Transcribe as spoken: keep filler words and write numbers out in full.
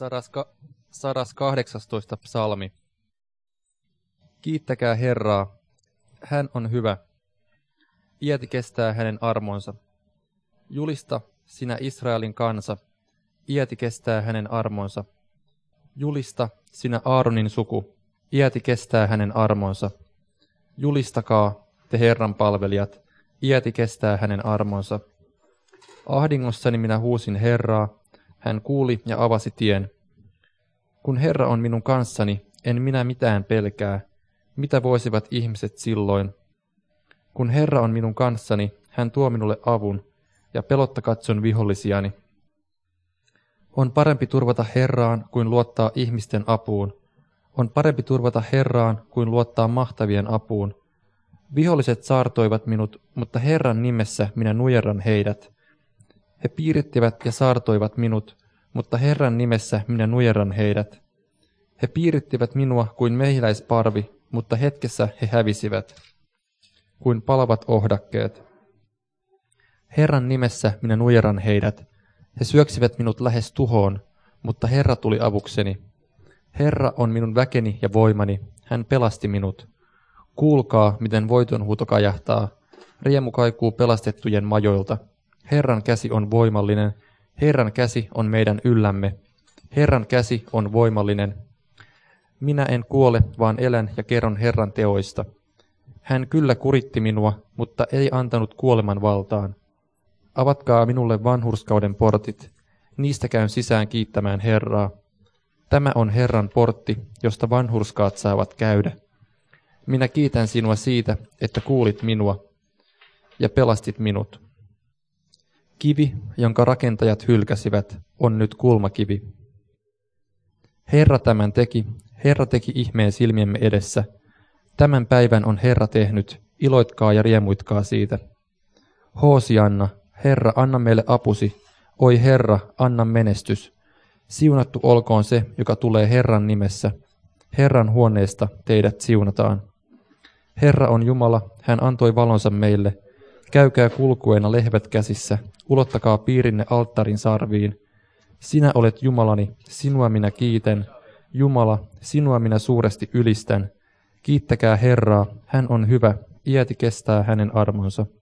Sadas, ka- sadas kahdeksastoista psalmi. Kiittäkää Herraa, hän on hyvä. Iäti kestää hänen armonsa. Julista, sinä Israelin kansa, iäti kestää hänen armonsa. Julista, sinä Aaronin suku, iäti kestää hänen armonsa. Julistakaa, te Herran palvelijat, iäti kestää hänen armonsa. Ahdingossani minä huusin Herraa, hän kuuli ja avasi tien. Kun Herra on minun kanssani, en minä mitään pelkää. Mitä voisivat ihmiset silloin? Kun Herra on minun kanssani, hän tuo minulle avun, ja pelotta katson vihollisiani. On parempi turvata Herraan kuin luottaa ihmisten apuun. On parempi turvata Herraan kuin luottaa mahtavien apuun. Viholliset saartoivat minut, mutta Herran nimessä minä nujerran heidät. He piirittivät ja saartoivat minut, mutta Herran nimessä minä nujerran heidät. He piirittivät minua kuin mehiläisparvi, mutta hetkessä he hävisivät, kuin palavat ohdakkeet. Herran nimessä minä nujerran heidät. He syöksivät minut lähes tuhoon, mutta Herra tuli avukseni. Herra on minun väkeni ja voimani, hän pelasti minut. Kuulkaa, miten voitonhuuto kajahtaa. Riemu kaikuu pelastettujen majoilta. Herran käsi on voimallinen. Herran käsi on meidän yllämme. Herran käsi on voimallinen. Minä en kuole, vaan elän ja kerron Herran teoista. Hän kyllä kuritti minua, mutta ei antanut kuoleman valtaan. Avatkaa minulle vanhurskauden portit. Niistä käyn sisään kiittämään Herraa. Tämä on Herran portti, josta vanhurskaat saavat käydä. Minä kiitän sinua siitä, että kuulit minua ja pelastit minut. Kivi, jonka rakentajat hylkäsivät, on nyt kulmakivi. Herra tämän teki, Herra teki ihmeen silmiemme edessä. Tämän päivän on Herra tehnyt, iloitkaa ja riemuitkaa siitä. Hoosianna, Herra, anna meille apusi. Oi Herra, anna menestys. Siunattu olkoon se, joka tulee Herran nimessä. Herran huoneesta teidät siunataan. Herra on Jumala, hän antoi valonsa meille. Käykää kulkueena lehvät käsissä, ulottakaa piirinne alttarin sarviin. Sinä olet Jumalani, sinua minä kiitän. Jumala, sinua minä suuresti ylistän. Kiittäkää Herraa, hän on hyvä, iäti kestää hänen armonsa.